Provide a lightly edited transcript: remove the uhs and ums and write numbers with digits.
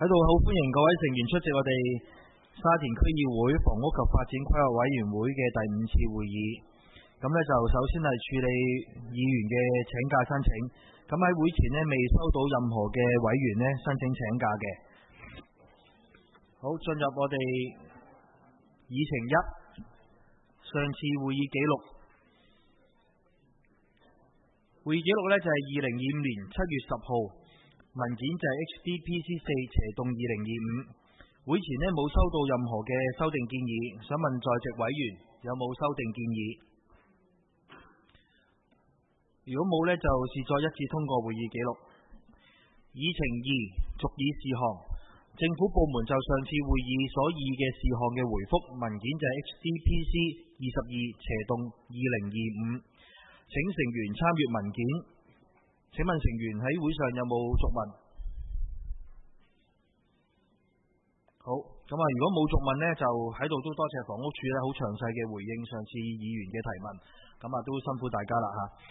喺度好歡迎各位成員出席我哋沙田區議會房屋及發展規劃委員會嘅第5次會議。咁呢就首先係處理議員嘅請假申請。咁喺會前呢未收到任何嘅委員呢申請請假嘅。好，進入我哋議程1，上次會議記錄。會議記錄呢就係2025年7月10號，文件就係 HDPC 4/2025。會前呢冇收到任何嘅修訂建議，想問在席委員有冇修訂建議？如果冇呢，就視作一致通過會議記錄。議程2，續議事項。政府部門就上次會議所議嘅事項嘅回覆，文件就係 HDPC 22/2025。請成員參閱文件。請問成員喺會上有冇續問？好，咁如果冇續問呢，就喺度都多謝房屋署好詳細嘅回應上次議員嘅提問，咁都辛苦大家啦嚇。